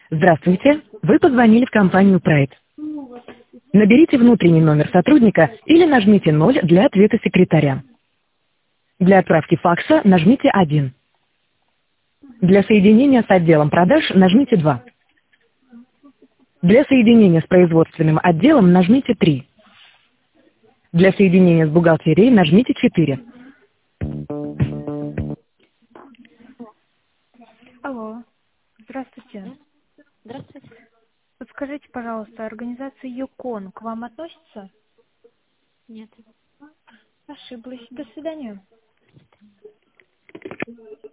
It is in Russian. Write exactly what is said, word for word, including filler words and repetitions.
Здравствуйте, вы позвонили в компанию Pride. Наберите внутренний номер сотрудника или нажмите ноль для ответа секретаря. Для отправки факса нажмите один. Для соединения с отделом продаж нажмите два. Для соединения с производственным отделом нажмите три. Для соединения с бухгалтерией нажмите четыре. Алло, здравствуйте. Здравствуйте. Подскажите, пожалуйста, организация ЮКОН к вам относится? Нет. Ошиблась. До свидания.